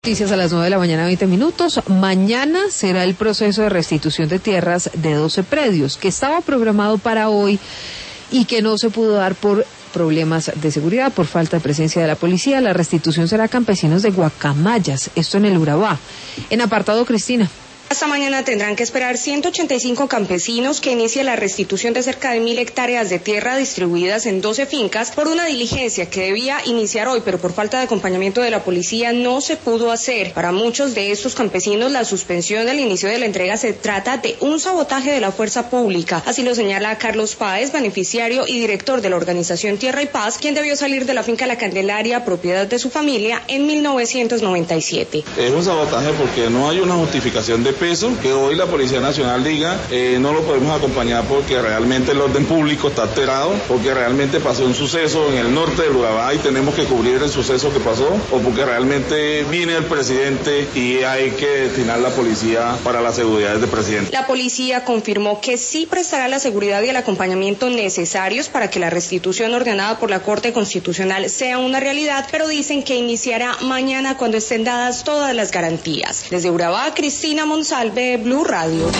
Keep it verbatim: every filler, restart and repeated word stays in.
Noticias a las nueve de la mañana, veinte minutos. Mañana será el proceso de restitución de tierras de doce predios que estaba programado para hoy y que no se pudo dar por problemas de seguridad, por falta de presencia de la policía. La restitución será a campesinos de Guacamayas, esto en el Urabá. En apartado, Cristina. Hasta mañana tendrán que esperar ciento ochenta y cinco campesinos que inician la restitución de cerca de mil hectáreas de tierra distribuidas en doce fincas por una diligencia que debía iniciar hoy, pero por falta de acompañamiento de la policía no se pudo hacer. Para muchos de estos campesinos, la suspensión del inicio de la entrega se trata de un sabotaje de la fuerza pública. Así lo señala Carlos Páez, beneficiario y director de la organización Tierra y Paz, quien debió salir de la finca La Candelaria, propiedad de su familia, en mil novecientos noventa y siete. Es un sabotaje porque no hay una justificación de peso, que hoy la Policía Nacional diga eh, no lo podemos acompañar porque realmente el orden público está alterado, porque realmente pasó un suceso en el norte del Urabá y tenemos que cubrir el suceso que pasó, o porque realmente viene el presidente y hay que destinar la policía para la seguridad del presidente. La policía confirmó que sí prestará la seguridad y el acompañamiento necesarios para que la restitución ordenada por la Corte Constitucional sea una realidad, pero dicen que iniciará mañana cuando estén dadas todas las garantías. Desde Urabá, Cristina Monsalve, Blue Radio.